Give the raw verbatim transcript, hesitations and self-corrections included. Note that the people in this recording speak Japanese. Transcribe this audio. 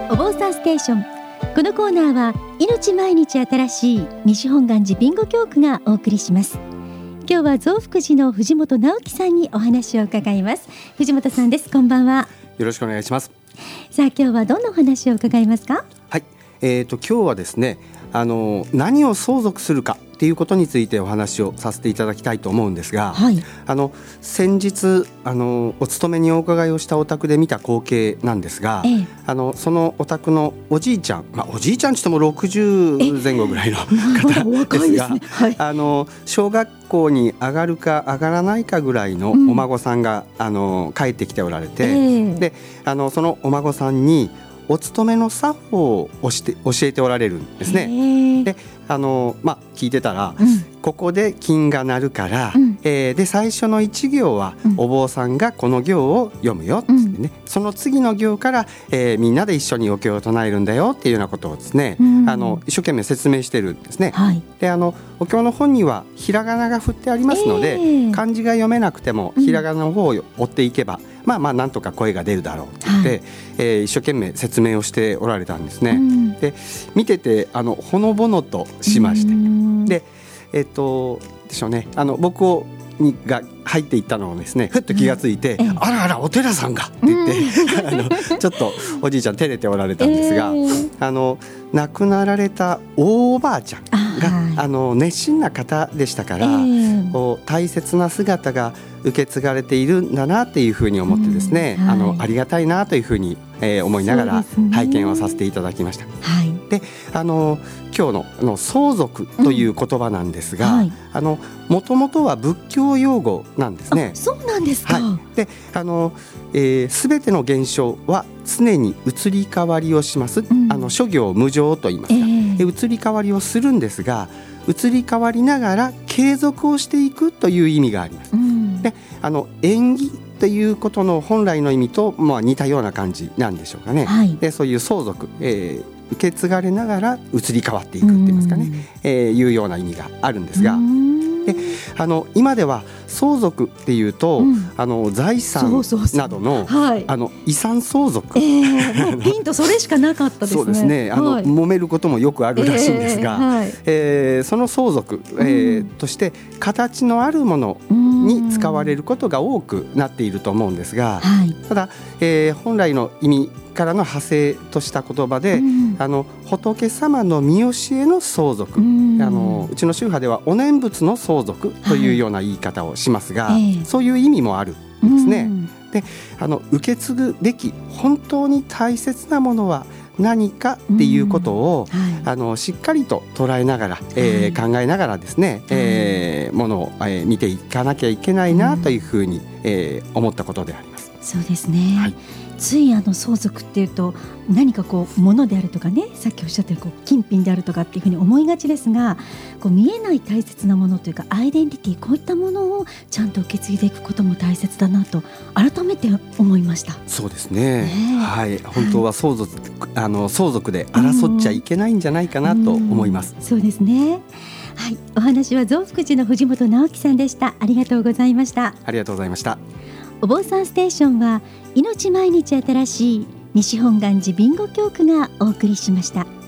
お坊さんステーション。このコーナーは命毎日新しい西本願寺備後教区がお送りします。今日は増福寺の藤本直樹さんにお話を伺います。藤本さんです。こんばんは。 よろしくお願いします。 さあ今日はどんなお話を伺いますか？ はい、えーと今日はですね、あの何を相続するかっていうことについてお話をさせていただきたいと思うんですが、 はい、 あの先日あのお勤めにお伺いをしたお宅で見た光景なんですが、ええ、あのそのお宅のおじいちゃん、まあ、おじいちゃんとしてもろくじゅうぜん後ぐらいの方ですが、はい、あの小学校に上がるか上がらないかぐらいのお孫さんが、うん、あの帰ってきておられて、ええ、であのそのお孫さんにお勤めの作法を教えて、教えておられるんですね。であの、まあ、聞いてたら、うん、ここで金が鳴るから、うんえー、で最初の一行は、うん、お坊さんがこの行を読むよってね、うん、その次の行から、えー、みんなで一緒にお経を唱えるんだよっていうようなことをですね、うん、あの一生懸命説明してるんですね。はい、であのお経の本にはひらがなが振ってありますので、えー、漢字が読めなくてもひらがなの方を追っていけば、うんまあまあなんとか声が出るだろうって言って、はいえー、一生懸命説明をしておられたんですね。うん、で見ててあのほのぼのとしまして、でえっ、ー、とでしょうね、あの僕をにが入っていったのをですねふっと気がついて、うん、あらあらお寺さんがって言って、うん、あのちょっとおじいちゃん照れておられたんですが、えー、あの亡くなられた大おばあちゃんがあ、あの熱心な方でしたから、えー、こう大切な姿が受け継がれているんだなっていうふうに思ってですね、うんはい、あのありがたいなというふうに、えー、思いながら拝見をさせていただきました。はい、であの今日 の, の相続という言葉なんですが、うんはい、あのもともとは仏教用語なんですね。 そうなんですか。 はい、であの、えー、全ての現象は常に移り変わりをします、うん、あの諸行無常と言いますか、えー、移り変わりをするんですが移り変わりながら継続をしていくという意味があります。うん、であの縁起ということの本来の意味と、まあ、似たような感じなんでしょうかね。はい、でそういう相続、えー受け継がれながら移り変わっていくって言いますかね、えー、いうような意味があるんですが、であの今では相続っていうと、うん、あの財産など の, はい、あの遺産相続、えー、もうピンとそれしかなかったですね。 そうですね、あの、はい、揉めることもよくあるらしいんですが、えーはいえー、その相続、えー、として形のあるものに使われることが多くなっていると思うんですが、はい、ただ、えー、本来の意味からの派生とした言葉で、うん、あの仏様の見教えの相続、うん、あのうちの宗派ではお念仏の相続というような言い方をしますが、はい、そういう意味もあるんですね。うん、であの受け継ぐべき本当に大切なものは何かっていうことを、うんはい、あのしっかりと捉えながら、えーはい、考えながらですね、えー、ものを、えー、見ていかなきゃいけないなというふうに、えー、思ったことであります。 そうですね、はい、ついあの相続っていうと何かこう物であるとかね、さっきおっしゃったようにこう金品であるとかっていうふうに思いがちですが、こう見えない大切なものというかアイデンティティ、こういったものをちゃんと受け継いでいくことも大切だなと改めて思いました。 そうですね、ねはい、本当は相続、はい、あの相続で争っちゃいけないんじゃないかなと思います。 うそうですね、はい、お話は増福寺の藤本直樹さんでした。ありがとうございました。 ありがとうございました。 お坊さんステーションは命毎日新しい西本願寺備後教区がお送りしました。